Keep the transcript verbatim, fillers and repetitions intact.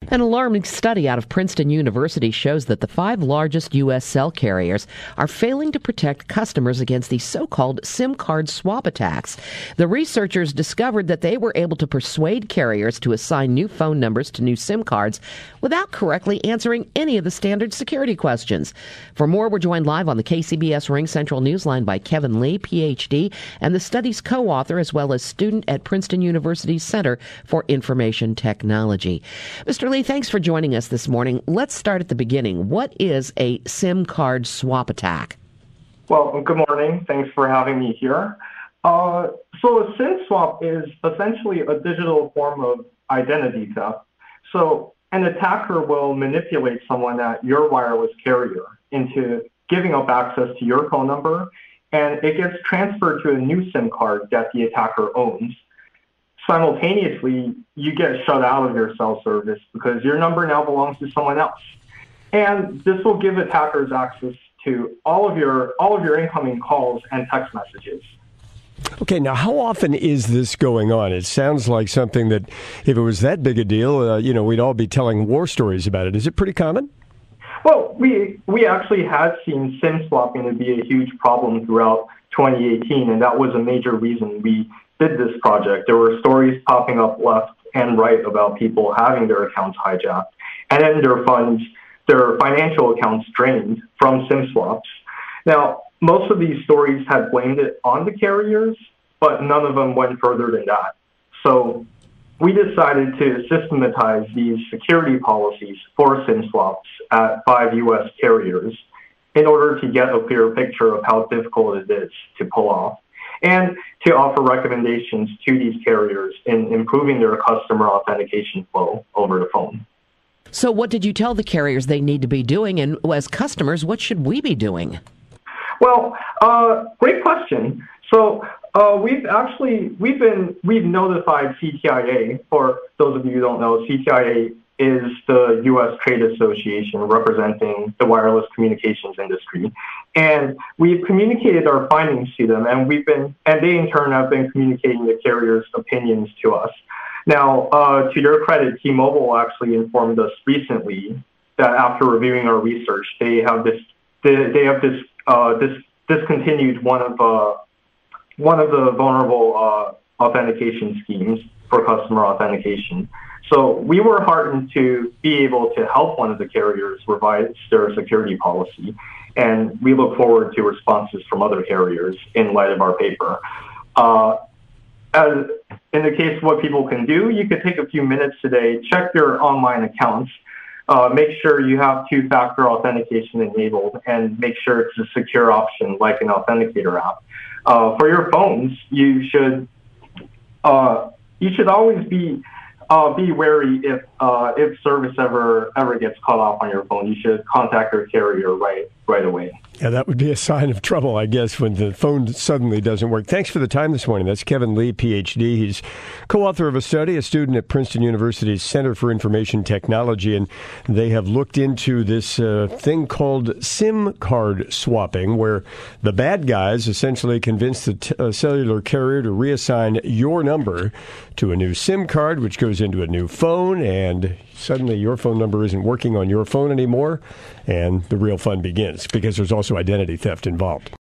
An alarming study out of Princeton University shows that the five largest U S cell carriers are failing to protect customers against these so-called SIM card swap attacks. The researchers discovered that they were able to persuade carriers to assign new phone numbers to new SIM cards without correctly answering any of the standard security questions. For more, we're joined live on the K C B S Ring Central Newsline by Kevin Lee, P H D, and the study's co-author as well as student at Princeton University's Center for Information Technology. Mister Lee, thanks for joining us this morning. Let's start at the beginning. What is a SIM card swap attack? Well, good morning. Thanks for having me here. Uh, so a SIM swap is essentially a digital form of identity theft. So an attacker will manipulate someone at your wireless carrier into giving up access to your phone number, and it gets transferred to a new SIM card that the attacker owns. Simultaneously, you get shut out of your cell service because your number now belongs to someone else. And this will give attackers access to all of your all of your incoming calls and text messages. Okay, now how often is this going on? It sounds like something that, if it was that big a deal, uh, you know, we'd all be telling war stories about it. Is it pretty common? Well, we we actually had seen SIM swapping to be a huge problem throughout twenty eighteen, and that was a major reason we did this project. There were stories popping up left and right about people having their accounts hijacked and then their funds, their financial accounts drained from SIM swaps. Now, most of these stories had blamed it on the carriers, but none of them went further than that. So we decided to systematize these security policies for SIM swaps at five U S carriers in order to get a clear picture of how difficult it is to pull off, and to offer recommendations to these carriers in improving their customer authentication flow over the phone. So what did you tell the carriers they need to be doing, and as customers, what should we be doing? Well, uh, great question. So uh, we've actually, we've been, we've notified C T I A. For those of you who don't know, C T I A is the U S trade association representing the wireless communications industry. And we've communicated our findings to them, and we've been, and they in turn have been communicating the carriers' opinions to us. Now, uh, to their credit, T-Mobile actually informed us recently that after reviewing our research, they have this, they, they have this, uh, this discontinued one of, uh, one of the vulnerable uh, authentication schemes for customer authentication. So we were heartened to be able to help one of the carriers revise their security policy, and we look forward to responses from other carriers in light of our paper. Uh, as in the case of what people can do, you could take a few minutes today, check your online accounts, uh, make sure you have two-factor authentication enabled, and make sure it's a secure option like an authenticator app. Uh, for your phones, you should uh, you should always be Uh, be wary if uh, if service ever ever gets cut off on your phone. You should contact your carrier right right away. Yeah, that would be a sign of trouble, I guess, when the phone suddenly doesn't work. Thanks for the time this morning. That's Kevin Lee, P H D. He's co-author of a study, a student at Princeton University's Center for Information Technology, and they have looked into this uh, thing called SIM card swapping, where the bad guys essentially convince the t- uh, cellular carrier to reassign your number to a new SIM card, which goes into a new phone, and suddenly your phone number isn't working on your phone anymore, and the real fun begins because there's also identity theft involved.